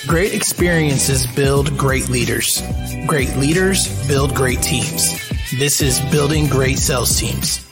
Great experiences build great leaders. Great leaders build great teams. This is Building Great Sales Teams.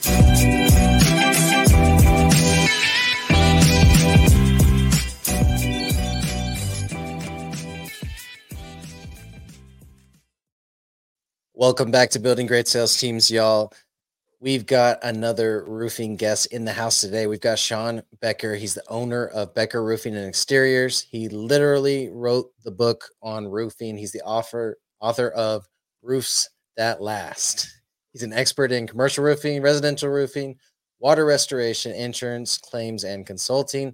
Welcome back to Building Great Sales Teams, y'all. We've got another roofing guest in the house today. We've got Sean Becker. He's the owner of Becker Roofing and Exteriors. He literally wrote the book on roofing. He's the author of Roofs That Last. He's an expert in commercial roofing, residential roofing, water restoration, insurance, claims, and consulting.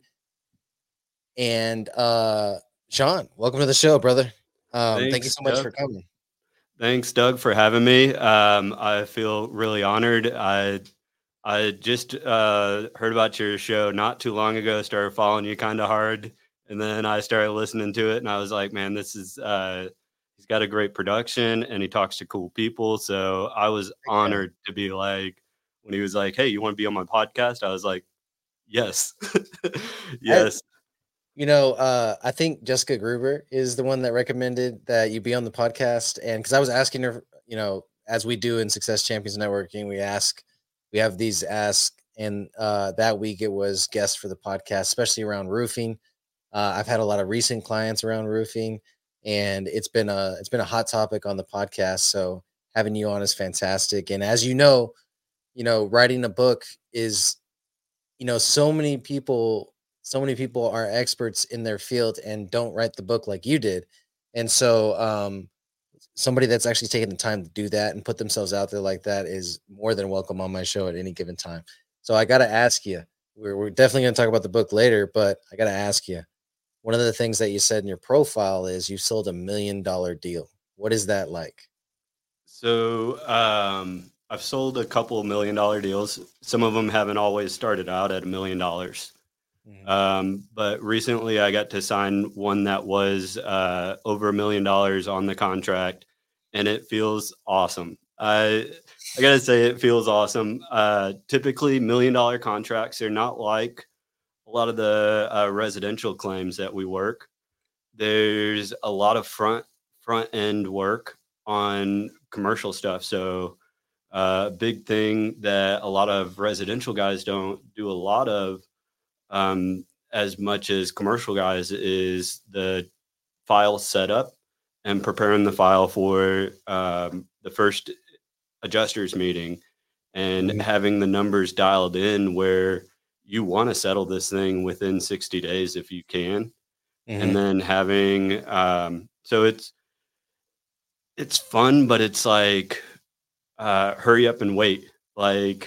And Sean, welcome to the show, brother. Thank you so much for coming. Thanks, Doug, for having me. I feel really honored. I just heard about your show not too long ago, started following you kind of hard, and then I started listening to it, and I was like, man, this is he's got a great production, and he talks to cool people. So I was honored to be like, when he was like, hey, you want to be on my podcast? I was like, yes. Yes. I think Jessica Gruber is the one that recommended that you be on the podcast. And because I was asking her, as we do in Success Champions Networking, we have these ask. And that week it was guests for the podcast, especially around roofing. I've had a lot of recent clients around roofing, and it's been a hot topic on the podcast. So having you on is fantastic. And as you know, writing a book is, so many people are experts in their field and don't write the book like you did. And so somebody that's actually taken the time to do that and put themselves out there like that is more than welcome on my show at any given time. So I got to ask you, we're definitely going to talk about the book later, but I got to ask you, one of the things that you said in your profile is you sold $1 million deal. What is that like? So I've sold a couple $1 million deals. Some of them haven't always started out at $1 million. But recently I got to sign one that was over $1 million on the contract, and it feels awesome. I gotta say, it feels awesome. Typically $1 million contracts are not like a lot of the residential claims that we work. There's a lot of front end work on commercial stuff. So big thing that a lot of residential guys don't do a lot of as much as commercial guys is the file setup and preparing the file for the first adjusters meeting and having the numbers dialed in where you want to settle this thing within 60 days if you can. And then having so it's fun, but it's like hurry up and wait. Like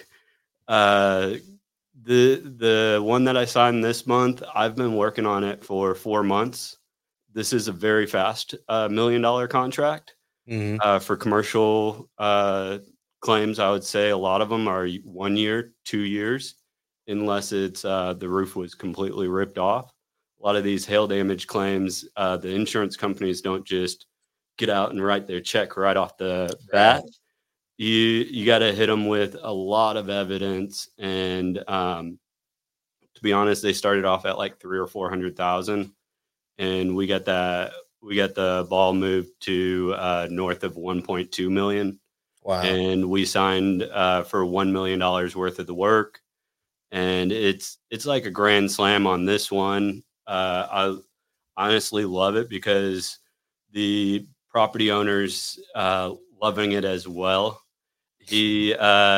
the one that I signed this month, I've been working on it for 4 months. This is a very fast $1 million contract. For commercial claims, I would say a lot of them are 1 year, 2 years, unless it's the roof was completely ripped off. A lot of these hail damage claims, the insurance companies don't just get out and write their check right off the bat. You got to hit them with a lot of evidence, and to be honest, they started off at like 300,000 or 400,000, and we got the ball moved to north of 1.2 million. Wow! And we signed for $1 million worth of the work, and it's like a grand slam on this one. I honestly love it because the property owner's loving it as well. He's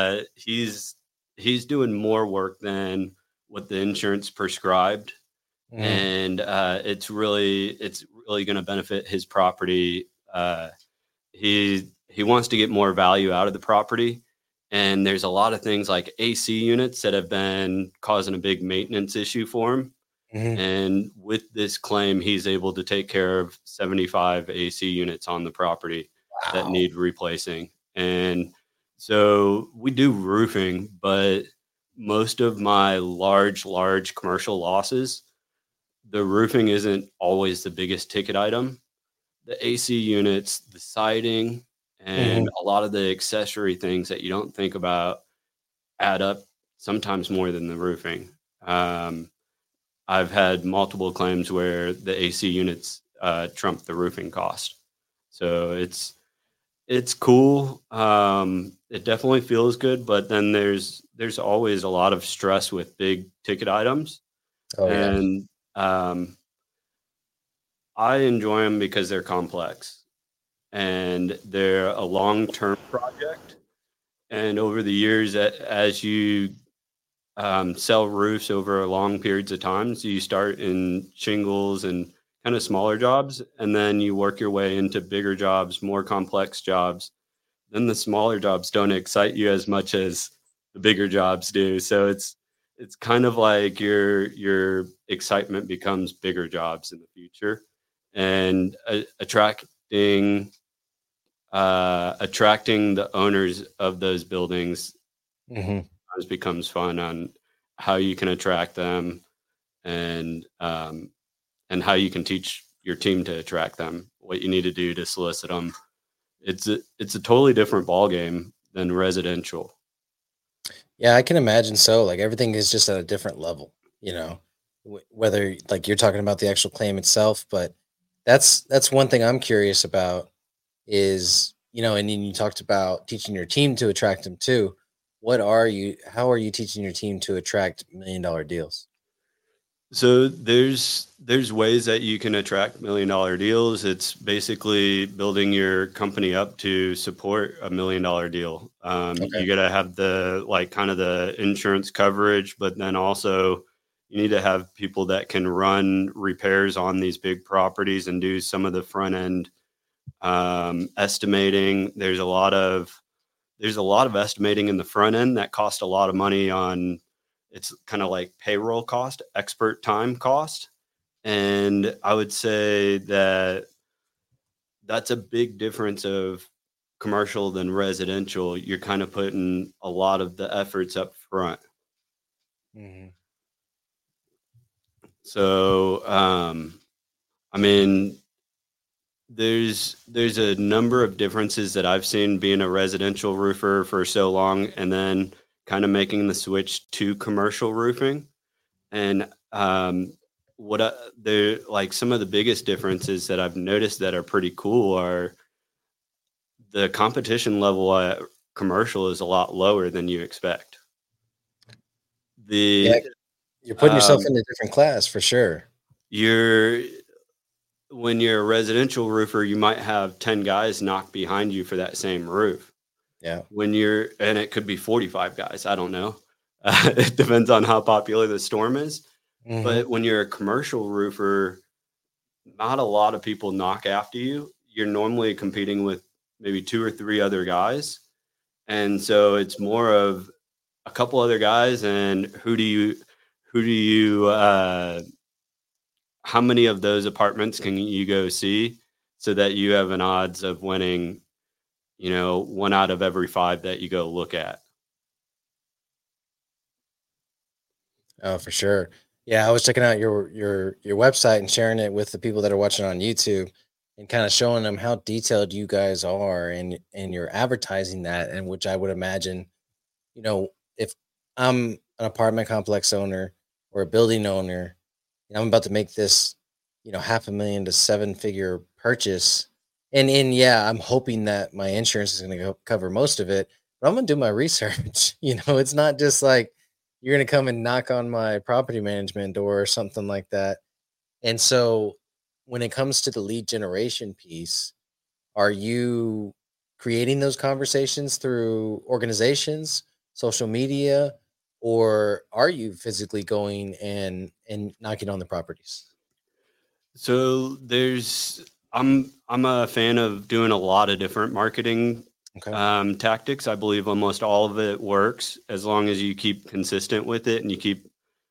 doing more work than what the insurance prescribed, and it's really going to benefit his property. He wants to get more value out of the property, and there's a lot of things like AC units that have been causing a big maintenance issue for him. And with this claim, he's able to take care of 75 AC units on the property that need replacing. And so we do roofing, but most of my large commercial losses, the roofing isn't always the biggest ticket item. The AC units, the siding, and a lot of the accessory things that you don't think about add up sometimes more than the roofing. I've had multiple claims where the AC units trump the roofing cost. So it's cool. It definitely feels good, but then there's always a lot of stress with big ticket items. Oh yeah. And I enjoy them because they're complex and they're a long-term project. And over the years, as you sell roofs over long periods of time, so you start in shingles and kind of smaller jobs, and then you work your way into bigger jobs, more complex jobs. Then the smaller jobs don't excite you as much as the bigger jobs do. So it's kind of like your excitement becomes bigger jobs in the future, and attracting the owners of those buildings Hmm. becomes fun on how you can attract them, and how you can teach your team to attract them, what you need to do to solicit them. It's a totally different ball game than residential. Yeah, I can imagine so. Like everything is just at a different level, you know, whether like you're talking about the actual claim itself, but that's one thing I'm curious about is, and then you talked about teaching your team to attract them too. How are you teaching your team to attract $1 million deals? So there's ways that you can attract $1 million deals. It's basically building your company up to support $1 million deal. Okay. You got to have the like kind of the insurance coverage, but then also you need to have people that can run repairs on these big properties and do some of the front end estimating. There's a lot of estimating in the front end that cost a lot of money on. It's kind of like payroll cost, expert time cost. And I would say that that's a big difference of commercial than residential. You're kind of putting a lot of the efforts up front. Hmm. So, I mean, there's a number of differences that I've seen being a residential roofer for so long and then kind of making the switch to commercial roofing. And they're like some of the biggest differences that I've noticed that are pretty cool are the competition level at commercial is a lot lower than you expect. Yeah, The you're putting yourself um, in a different class for sure. you're When you're a residential roofer, you might have 10 guys knock behind you for that same roof. Yeah. And it could be 45 guys. I don't know. It depends on how popular the storm is. Hmm. But when you're a commercial roofer, not a lot of people knock after you. You're normally competing with maybe two or three other guys. And so it's more of a couple other guys and how many of those apartments can you go see so that you have an odds of winning, one out of every five that you go look at. Oh, for sure. Yeah, I was checking out your website and sharing it with the people that are watching on YouTube and kind of showing them how detailed you guys are and you're advertising that, and which I would imagine, if I'm an apartment complex owner or a building owner and I'm about to make this, half a million to seven-figure purchase. And yeah, I'm hoping that my insurance is going to cover most of it, but I'm going to do my research. It's not just like you're going to come and knock on my property management door or something like that. And so when it comes to the lead generation piece, are you creating those conversations through organizations, social media, or are you physically going and knocking on the properties? So I'm a fan of doing a lot of different marketing Okay. tactics. I believe almost all of it works as long as you keep consistent with it and you keep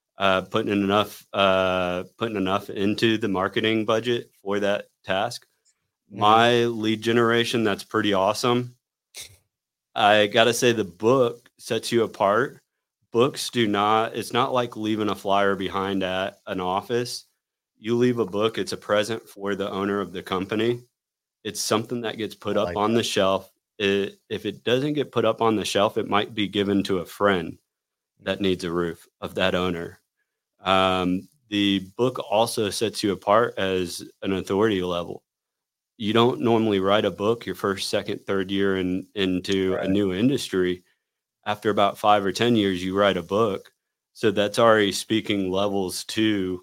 putting enough into the marketing budget for that task. Hmm. My lead generation, that's pretty awesome. I gotta say the book sets you apart. Books do not, it's not like leaving a flyer behind at an office. You leave a book, it's a present for the owner of the company. It's something that gets I put up like on that. the shelf. If it doesn't get put up on the shelf, it might be given to a friend that Mhm. needs a roof of that owner. Um, the book also sets you apart as an authority level. You don't normally write a book your first, second, third year into a Right. new industry. After about 5 or 10 years, you write a book. So that's already speaking levels to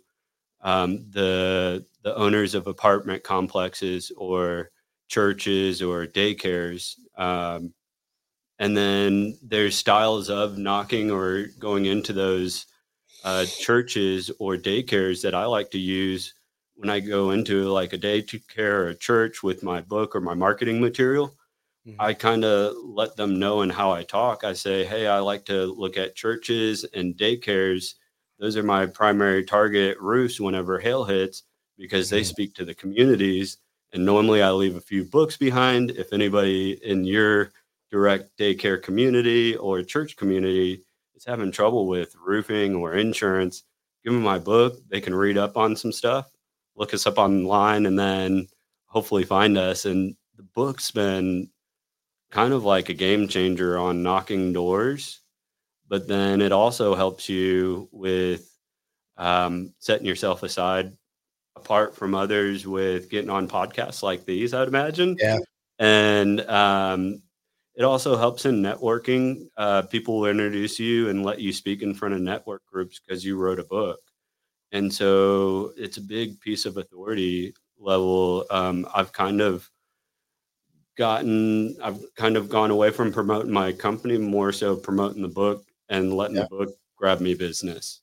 the owners of apartment complexes or churches or daycares. And then there's styles of knocking or going into those churches or daycares that I like to use when I go into like a daycare or a church with my book or my marketing material. Mhm. I kind of let them know in how I talk. I say, hey, I like to look at churches and daycares. Those are my primary target roofs whenever hail hits because they Mhm. speak to the communities. And normally I leave a few books behind. If anybody in your direct daycare community or church community is having trouble with roofing or insurance, give them my book. They can read up on some stuff, look us up online, and then hopefully find us. And the book's been kind of like a game changer on knocking doors, but then it also helps you with setting yourself aside apart from others with getting on podcasts like these, I'd imagine. Yeah. And it also helps in networking. People will introduce you and let you speak in front of network groups because you wrote a book. And so it's a big piece of authority level. I've kind of gone away from promoting my company, more so promoting the book and letting the Yeah. book grab me business.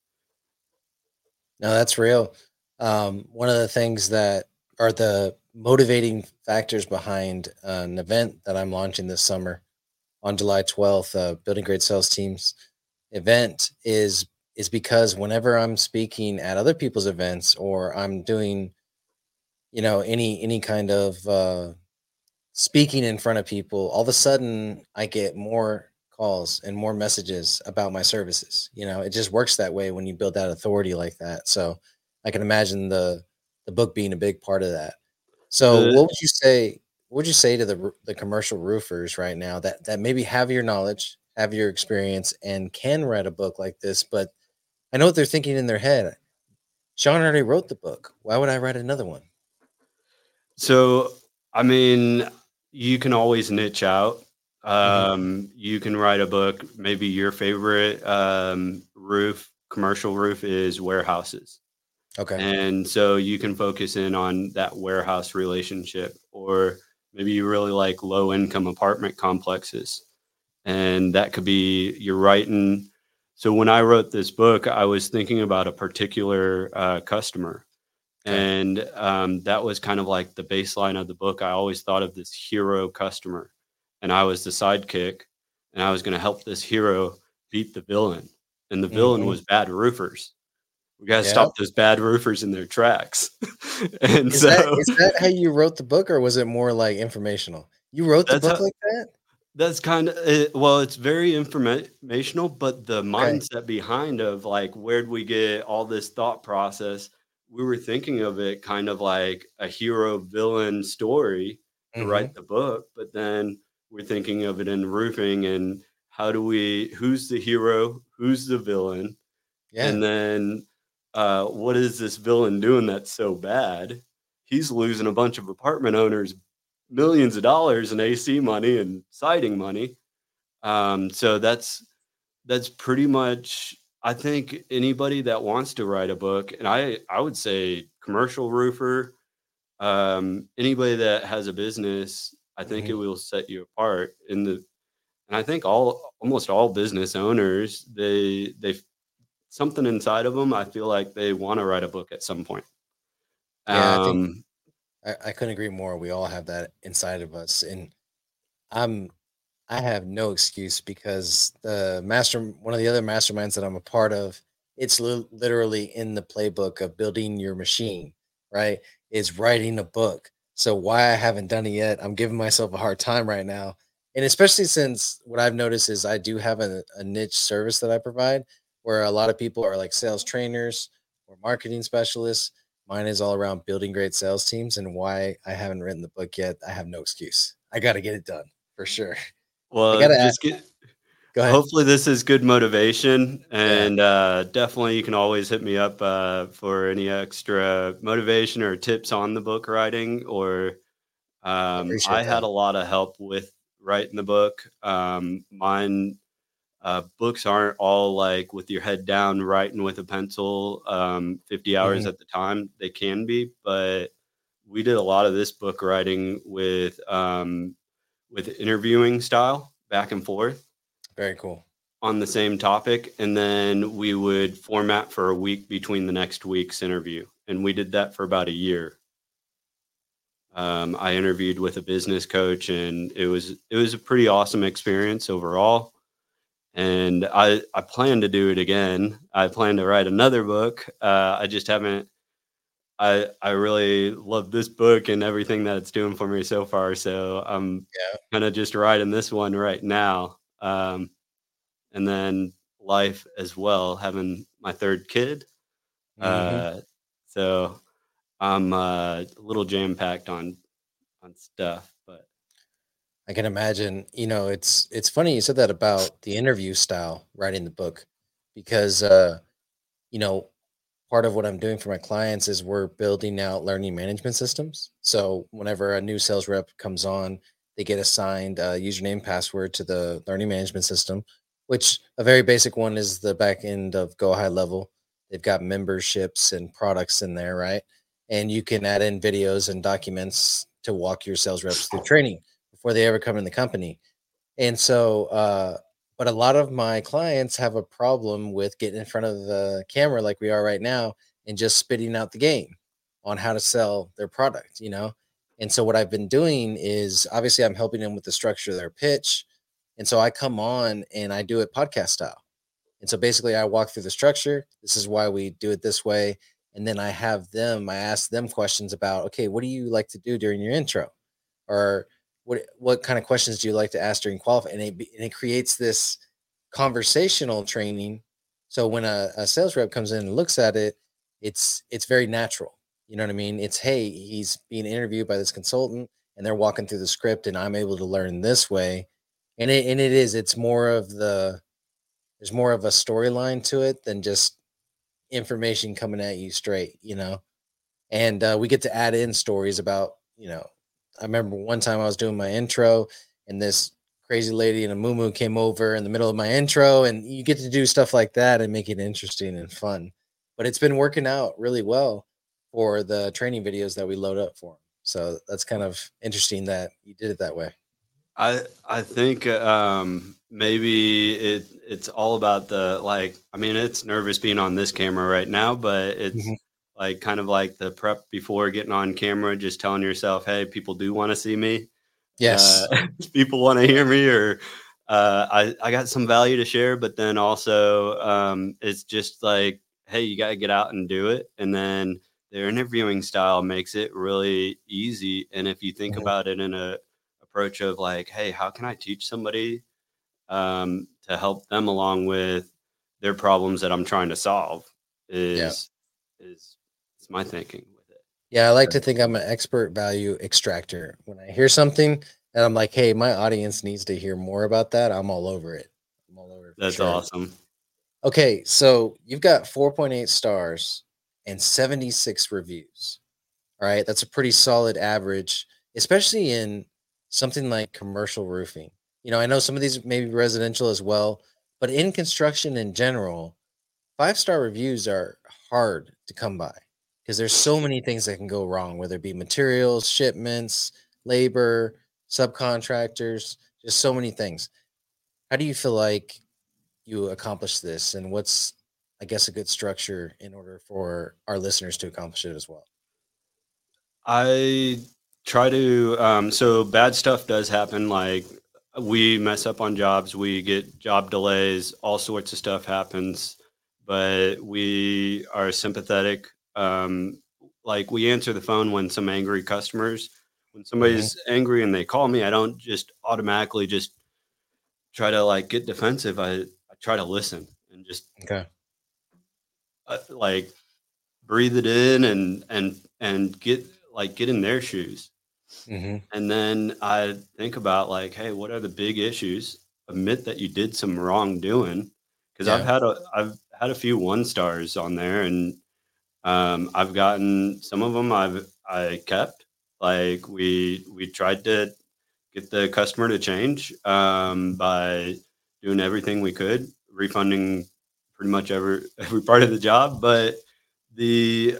No, that's real. One of the things that are the motivating factors behind an event that I'm launching this summer on July 12th, Building Great Sales Teams event is because whenever I'm speaking at other people's events or I'm doing, any kind of speaking in front of people, all of a sudden I get more calls and more messages about my services. It just works that way when you build that authority like that. So I can imagine the book being a big part of that. So The what would you say to the commercial roofers right now that maybe have your knowledge, have your experience, and can write a book like this, but I know what they're thinking in their head. Sean already wrote the book. Why would I write another one? so I mean, you can always niche out. Mhm. You can write a book. Maybe your favorite commercial roof is warehouses. Okay. And so you can focus in on that warehouse relationship, or maybe you really like low income apartment complexes. And that could be you're writing. So when I wrote this book, I was thinking about a particular customer. Okay. And that was kind of like the baseline of the book. I always thought of this hero customer, and I was the sidekick, and I was going to help this hero beat the villain. And the villain Mhm. was bad roofers. We got to Yeah. stop those bad roofers in their tracks. And Is that so is that how you wrote the book, or was it more, like, informational? You wrote the that's book how like that? that's kind of it. Well, it's very informational, but the Okay. mindset behind of like where'd we get all this thought process? We were thinking of it kind of like a hero villain story to Mhm. write the book, but then we're thinking of it in roofing and who's the hero, who's the villain, Yeah. and then what is this villain doing that's so bad? He's losing a bunch of apartment owners millions of dollars in AC money and siding money. So that's pretty much. I think anybody that wants to write a book, and I would say commercial roofer, anybody that has a business, I think it Mhm. will set you apart in the. And I think almost all business owners, they something inside of them. I feel like they want to write a book at some point. Yeah, I think Um, I couldn't agree more. We all have that inside of us, and I'm I have no excuse because one of the other masterminds that I'm a part of, it's literally in the playbook of building your machine, right? Is writing a book. So why I haven't done it yet, I'm giving myself a hard time right now. And especially since what I've noticed is I do have a niche service that I provide where a lot of people are like sales trainers or marketing specialists. Mine is all around building great sales teams, and why I haven't written the book yet, I have no excuse. I got to get it done for sure. I well, gotta just ask. get. Go ahead. Hopefully this is good motivation, and definitely you can always hit me up for any extra motivation or tips on the book writing. Or I Appreciate had that. a lot of help with writing the book. Mine books aren't all like with your head down writing with a pencil 50 hours Mhm. at the time. They can be, but we did a lot of this book writing with interviewing style back and forth Very cool. on the same topic, and then we would format for a week between the next week's interview, and we did that for about a year. I interviewed with a business coach, and it was a pretty awesome experience overall. And I plan to do it again. I plan to write another book. I just haven't. I really love this book and everything that it's doing for me so far. So I'm Yeah. kind of just writing this one right now. And then life as well, having my third kid. Mhm. Uh, so I'm a little jam packed on stuff, but I can imagine. It's funny you said that about the interview style writing the book, because you know, part of what I'm doing for my clients is we're building out learning management systems. So whenever a new sales rep comes on, they get assigned a username password to the learning management system, which a very basic one is the back end of Go High Level. They've got memberships and products in there, right? And you can add in videos and documents to walk your sales reps through training before they ever come in the company. And so, but a lot of my clients have a problem with getting in front of the camera like we are right now and just spitting out the game on how to sell their product. And so, what I've been doing is obviously I'm helping them with the structure of their pitch. And so I come on and I do it podcast style. And so basically, I walk through the structure. This is why we do it this way. And then I ask them questions about, okay, what do you like to do during your intro? Or what kind of questions do you like to ask during qualify? And it creates this conversational training. So when a sales rep comes in and looks at it, it's very natural. You know what I mean? It's, hey, he's being interviewed by this consultant, and they're walking through the script, and I'm able to learn this way. It's more of there's more of a storyline to it than just information coming at you straight. And we get to add in stories about. I remember one time I was doing my intro, and this crazy lady in a moo came over in the middle of my intro, and you get to do stuff like that and make it interesting and fun. But it's been working out really well for the training videos that we load up for 'em. So that's kind of interesting that you did it that way. I think maybe it's all about the like. I mean, it's nervous being on this camera right now, but it's Mhm. like kind of like the prep before getting on camera, just telling yourself, "Hey, people do want to see me. Uh, Yes. people want to hear me, or I got some value to share." But then also, it's just like, "Hey, you got to get out and do it." And then their interviewing style makes it really easy. And if you think Mhm. about it in a approach of like, hey, how can I teach somebody to help them along with their problems that I'm trying to solve? Yeah. Is is my thinking with it. Yeah, I like to think I'm an expert value extractor. When I hear something and I'm like, hey, my audience needs to hear more about that, I'm all over it. I'm all over it for That's sure. awesome. Okay, so you've got 4.8 stars and 76 reviews. All right, that's a pretty solid average, especially in something like commercial roofing. I know some of these may be residential as well, but in construction in general, 5-star reviews are hard to come by because there's so many things that can go wrong, whether it be materials, shipments, labor, subcontractors, just so many things. How do you feel like you accomplish this, and what's, I guess, a good structure in order for our listeners to accomplish it as well? I try to so bad stuff does happen, like we mess up on jobs, we get job delays, all sorts of stuff happens, but we are sympathetic. Like we answer the phone when some angry customers, when Hmm. somebody's angry and they call me, I don't just automatically just try to like get defensive. I try to listen and just Okay. like breathe it in and get in their shoes. Hmm. And then I think about like, hey, what are the big issues admit that you did some wrongdoing. Because Yeah. I've had a few 1 stars on there, and I've gotten some of them I kept. Like we tried to get the customer to change by doing everything we could, refunding pretty much every part of the job. But the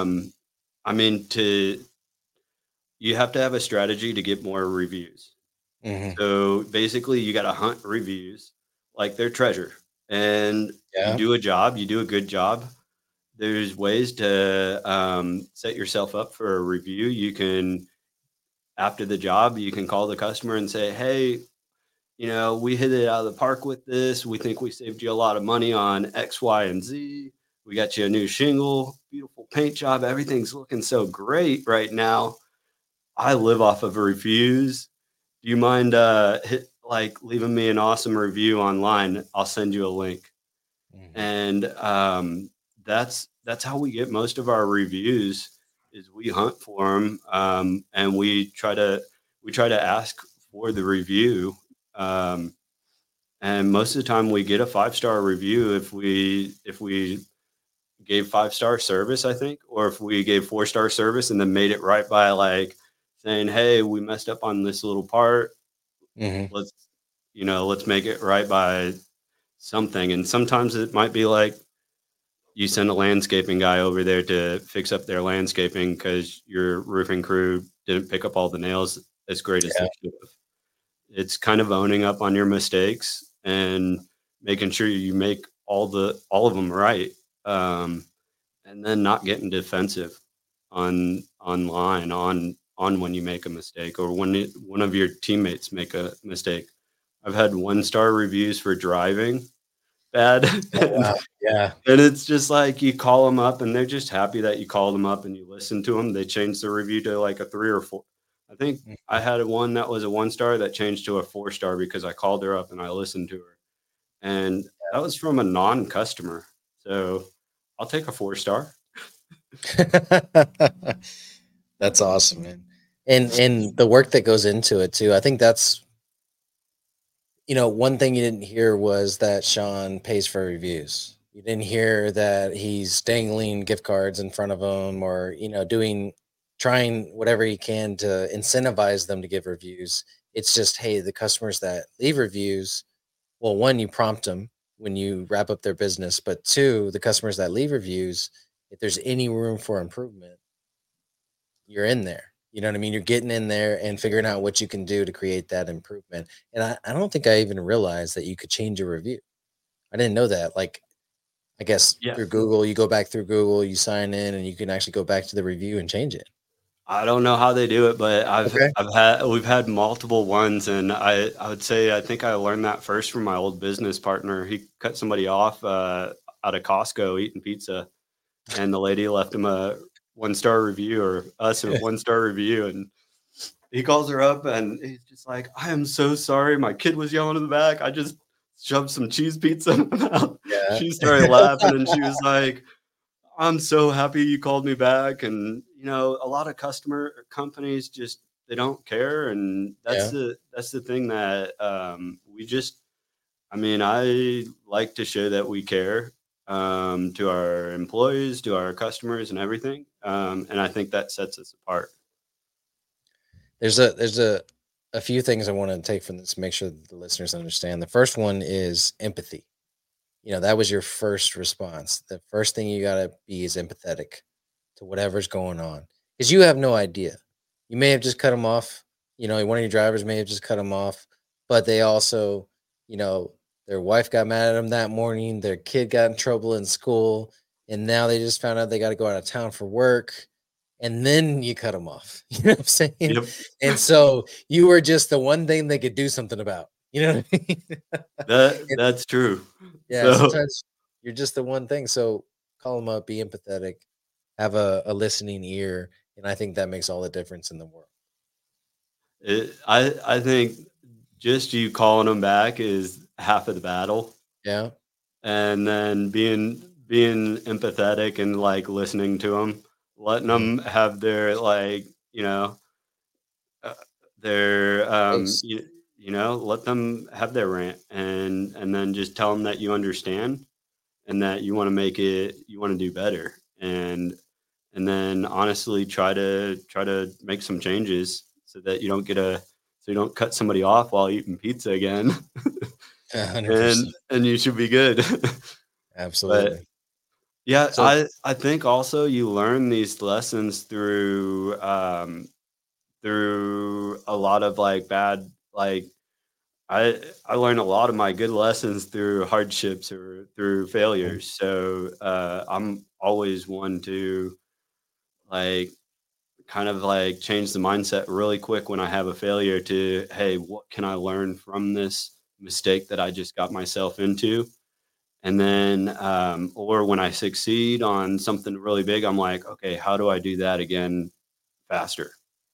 I mean, to you have to have a strategy to get more reviews. Hmm. So basically, you got to hunt reviews like they're treasure, and you Yeah. do a job, you do a good job. There's ways to set yourself up for a review. You can, after the job, you can call the customer and say, "Hey, we hit it out of the park with this. We think we saved you a lot of money on X, Y, and Z. We got you a new shingle, beautiful paint job. Everything's looking so great right now. I live off of reviews. Do you mind leaving me an awesome review online? I'll send you a link." Hmm. And that's how we get most of our reviews is we hunt for them, and we try to ask for the review. Um, and most of the time we get a 5-star review if we gave 5-star service, I think, or if we gave 4-star service and then made it right by like saying, "Hey, we messed up on this little part. Hmm. Let's let's make it right by something." And sometimes it might be like you send a landscaping guy over there to fix up their landscaping because your roofing crew didn't pick up all the nails as great as Yeah. they should have. It's kind of owning up on your mistakes and making sure you make all of them right, um, and then not getting defensive online on when you make a mistake or when one of your teammates make a mistake. I've had 1-star reviews for driving bad, Oh, wow. Yeah. and it's just like you call them up and they're just happy that you called them up and you listen to them. They changed the review to like a 3 or 4. I think I Mhm. had one that was a 1-star that changed to a 4-star because I called her up and I listened to her. And that was from a non-customer. So I'll take a 4-star. That's awesome, man. And the work that goes into it too. I think that's one thing you didn't hear was that Sean pays for reviews. You didn't hear that he's dangling gift cards in front of them or, trying whatever he can to incentivize them to give reviews. It's just, hey, the customers that leave reviews, well, one, you prompt them when you wrap up their business, but two, the customers that leave reviews, if there's any room for improvement, you're in there. You know what I mean? You're getting in there and figuring out what you can do to create that improvement. And I don't think I even realized that you could change a review. I didn't know that. Like, I guess Yeah. through Google, you go back through Google, you sign in, and you can actually go back to the review and change it. I don't know how they do it, but Okay. we've had multiple ones, and I would say I think I learned that first from my old business partner. He cut somebody off out of Costco eating pizza, and the lady left him a 1-star review, or us a 1-star review, and he calls her up and he's just like, "I am so sorry. My kid was yelling in the back. I just shoved some cheese pizza in my mouth." Yeah. She started laughing and she was like, "I'm so happy you called me back." And a lot of customer companies just they don't care, and Yeah. that's the thing that we just. I mean, I like to show that we care to our employees, to our customers, and everything. And I think that sets us apart. There's a few things I want to take from this, make sure that the listeners understand. The first one is empathy. That was your first response. The first thing you gotta be is empathetic to whatever's going on because you have no idea. You may have just cut them off. One of your drivers may have just cut them off, but they also, you know, their wife got mad at them that morning. Their kid got in trouble in school, and now they just found out they got to go out of town for work. And then you cut them off. You know what I'm saying? Yep. And so you were just the one thing they could do something about. You know what I mean? And That's true. yeah, So sometimes you're just the one thing. So call them up, be empathetic, have a listening ear, and I think that makes all the difference in the world. I think just you calling them back is half of the battle, Yeah. and then being empathetic and like listening to them, letting Mhm. them have their uh, their Space. let them have their rant, and then just tell them that you understand and that you want to do better. And then honestly try to make some changes so that you don't cut somebody off while eating pizza again. 100%. And you should be good. But Absolutely. yeah, So, I think also you learn these lessons through a lot of like bad, like I learned a lot of my good lessons through hardships or through mhm, failures. So I'm always one to like kind of like change the mindset really quick when I have a failure to, hey, what can I learn from this mistake that I just got myself into? And then, or when I succeed on something really big, I'm like, okay, how do I do that again faster?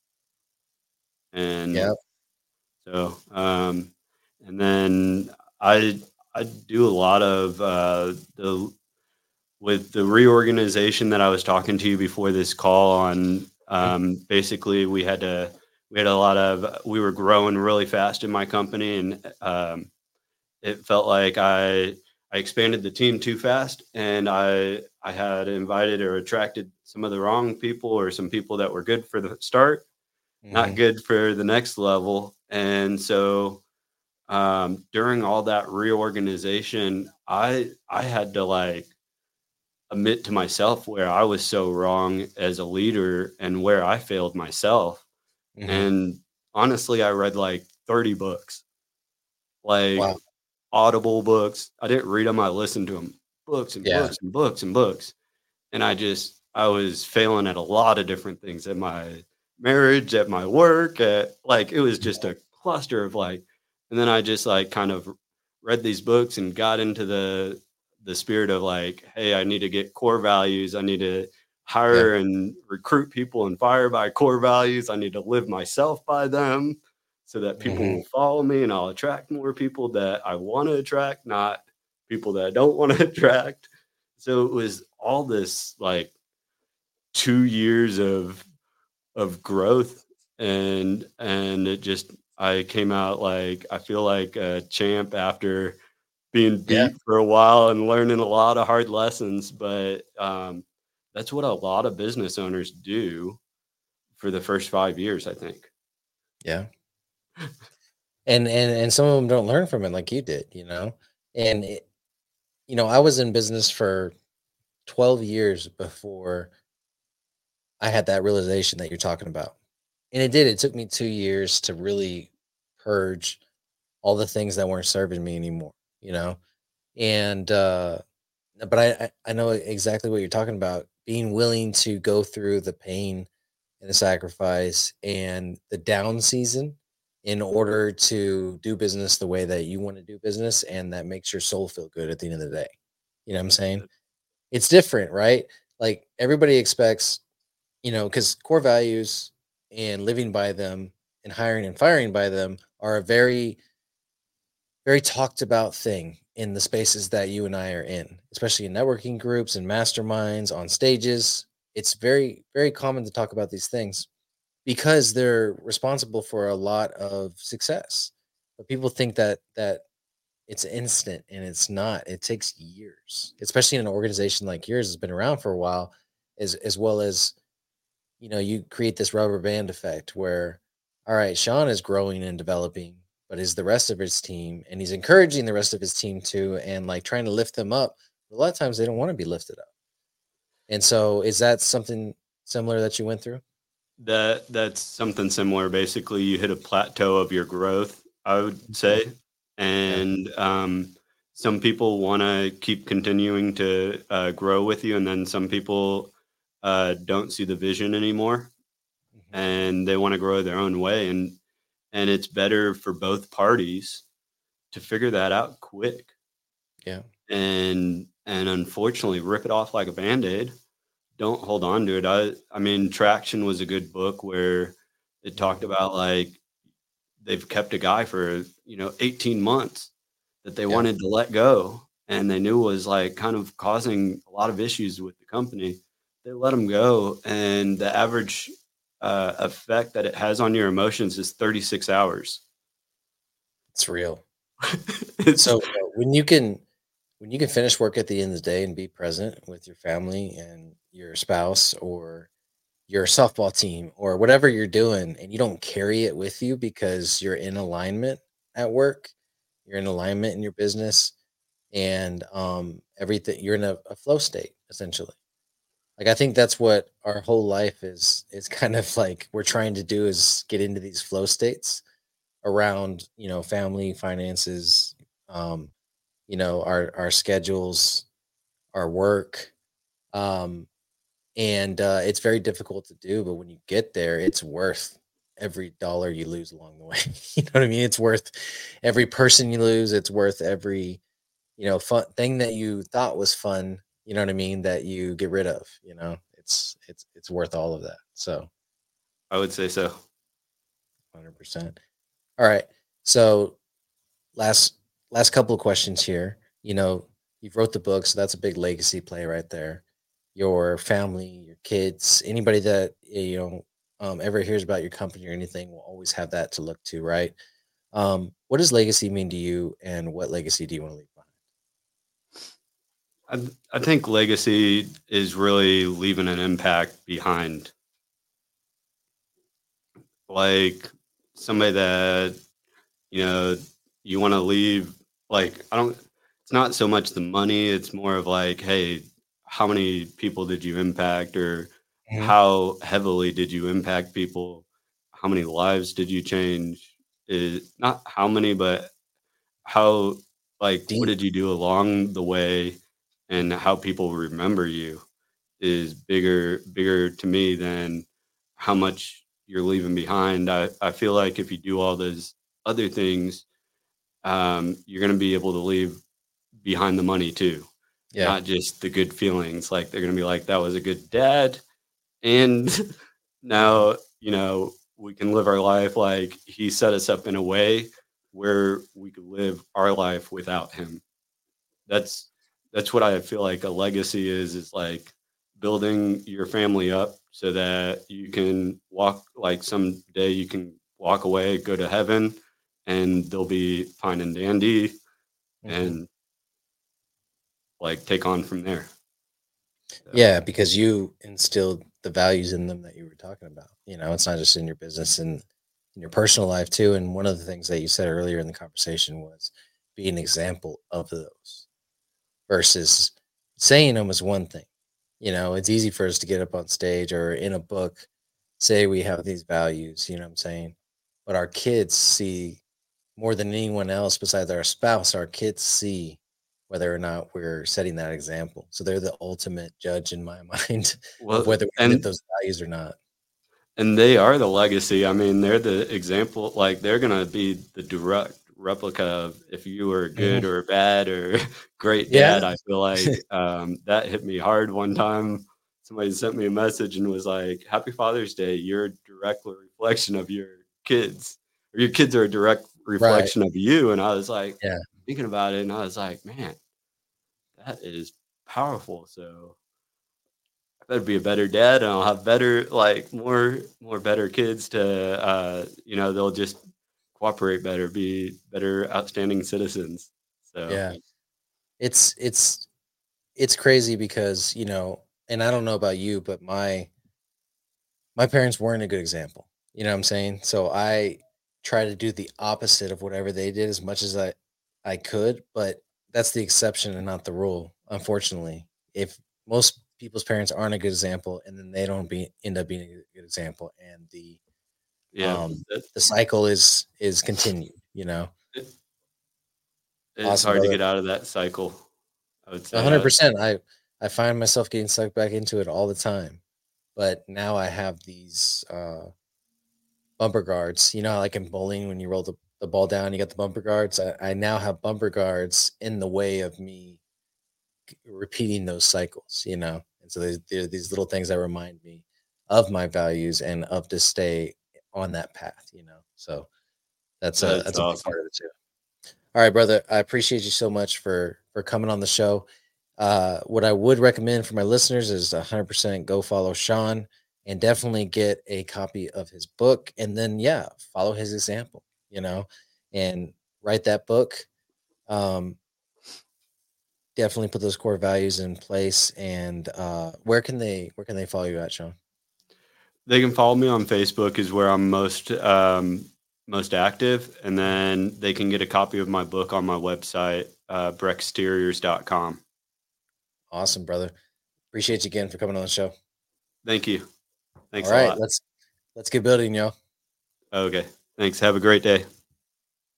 yeah. And so, and then I I do a lot of the with the reorganization that I was talking to you before this call on. Mhm, Basically, we had a lot of we were growing really fast in my company, and it felt like I expanded the team too fast, and I had invited or attracted some of the wrong people or some people that were good for the start, not mhm, good for the next level. And so during all that reorganization, I had to like admit to myself where I was so wrong as a leader and where I failed myself. mhm. And honestly, I read like 30 books, like Wow. Audible books. I didn't read them, I listened to them. Books and Yeah. books and books and books. And I was failing at a lot of different things, at my marriage, at my work, at like it was just a cluster of like, and then I just like kind of read these books and got into the spirit of like, hey, I need to get core values. I need to Yeah. hire and recruit people and fire by core values. I need to live myself by them so that people Mhm. will follow me and I'll attract more people that I want to attract, not people that I don't want to attract. So it was all this like 2 years of growth, and it just I came out like I feel like a champ after being Yeah. beat for a while and learning a lot of hard lessons. But that's what a lot of business owners do for the first 5 years, I think. Yeah. And some of them don't learn from it like you did, you know? And I was in business for 12 years before I had that realization that you're talking about. And it did. It took me 2 years to really purge all the things that weren't serving me anymore, you know? And but I know exactly what you're talking about. Being willing to go through the pain and the sacrifice and the down season in order to do business the way that you want to do business and that makes your soul feel good at the end of the day. You know what I'm saying? It's different, right? Like everybody expects, because core values and living by them and hiring and firing by them are a very, very talked about thing in the spaces that you and I are in, especially in networking groups and masterminds on stages. It's very, very common to talk about these things because they're responsible for a lot of success. But people think that it's instant and it's not. It takes years, especially in an organization like yours has been around for a while, as well as you create this rubber band effect where, all right, Sean is growing and developing, but is the rest of his team, and he's encouraging the rest of his team too, and like trying to lift them up. A lot of times they don't want to be lifted up. And so, is that something similar that you went through? That's something similar. Basically, you hit a plateau of your growth, I would Mhm. say, Yeah. and some people want to keep continuing to grow with you, and then some people don't see the vision anymore, Mhm. and they want to grow their own way, and it's better for both parties to figure that out quick, Yeah. and unfortunately, rip it off like a band-aid. Don't hold on to it. I mean, Traction was a good book where it talked Mhm. about like they've kept a guy for 18 months that they Yeah. wanted to let go, and they knew was like kind of causing a lot of issues with the company. They let him go, and the average effect that it has on your emotions is 36 hours. It's real. It's So when you can finish work at the end of the day and be present with your family and your spouse or your softball team or whatever you're doing, and you don't carry it with you because you're in alignment at work, you're in alignment in your business, and everything, you're in a flow state essentially. Like I think that's what our whole life is kind of like we're trying to do is get into these flow states around, family, finances, um, our schedules, our work. Um, and it's very difficult to do, but when you get there, it's worth every dollar you lose along the way. You know what I mean? It's worth every person you lose. It's worth every, fun thing that you thought was fun, you know what I mean, that you get rid of, it's worth all of that. So I would say so. 100%. All right. So last couple of questions here. You've wrote the book, so that's a big legacy play right there. Your family, your kids, anybody that ever hears about your company or anything will always have that to look to, right? What does legacy mean to you, and what legacy do you want to leave behind? I think legacy is really leaving an impact behind, like somebody that you know you want to leave. Like I don't. It's not so much the money. It's more of like, hey, how many people did you impact, or Mhm. how heavily did you impact people? How many lives did you change? Is not how many, but how, like, what Deep. did you do along the way, and how people remember you is bigger to me than how much you're leaving behind. I feel like if you do all those other things, you're going to be able to leave behind the money too, Yeah. not just the good feelings. Like they're going to be like, that was a good dad. And Mhm. now, we can live our life like he set us up in a way where we could live our life without him. That's that's what I feel like a legacy is like building your family up so that you can walk, like someday you can walk away, go to heaven, and they'll be fine and dandy, Mhm. and like take on from there. So, Yeah, because you instilled the values in them that you were talking about. It's not just in your business and in your personal life too. And one of the things that you said earlier in the conversation was be an example of those versus saying them is one thing. It's easy for us to get up on stage or in a book, say we have these values, you know what I'm saying? But our kids see more than anyone else besides our spouse, our kids see whether or not we're setting that example. So they're the ultimate judge in my mind of well, whether we live those values or not. and they are the legacy. I mean, they're the example. Like they're gonna be the direct replica of if you were Mhm. good or bad or great Yeah. dad. I feel like that hit me hard one time. Somebody sent me a message and was like, "Happy Father's Day. You're a direct reflection of your kids, or your kids are a direct Right. reflection of you." And I was like Yeah. thinking about it, and I was like, "Man, that is powerful." So I better be a better dad, and I'll have better, like more better kids to, they'll just cooperate better, be better, outstanding citizens. So Yeah. It's it's crazy because, and I don't know about you, but my parents weren't a good example. You know what I'm saying? So I try to do the opposite of whatever they did as much as I could, but that's the exception and not the rule, unfortunately. If most people's parents aren't a good example and then they don't end up being a good example and yeah, um the cycle is continued, it, it's Awesome, hard to brother. get out of that cycle. I would say, 100%. I find myself getting sucked back into it all the time. But now I have these bumper guards. Like in bowling, when you roll the ball down, you got the bumper guards. I now have bumper guards in the way of me repeating those cycles, And so there's these little things that remind me of my values and of to stay on that path. So that's that's a big awesome. part of it too. All right, brother. I appreciate you so much for coming on the show. What I would recommend for my listeners is 100% go follow Sean and definitely get a copy of his book, and then yeah, follow his example. And write that book. Definitely put those core values in place. And where can they follow you at, Sean? They can follow me on Facebook is where I'm most active, and then they can get a copy of my book on my website, brexteriors.com. Awesome, brother. Appreciate you again for coming on the show. Thank you. Thanks All right, a lot. let's get building, yo. Okay. Thanks. Have a great day.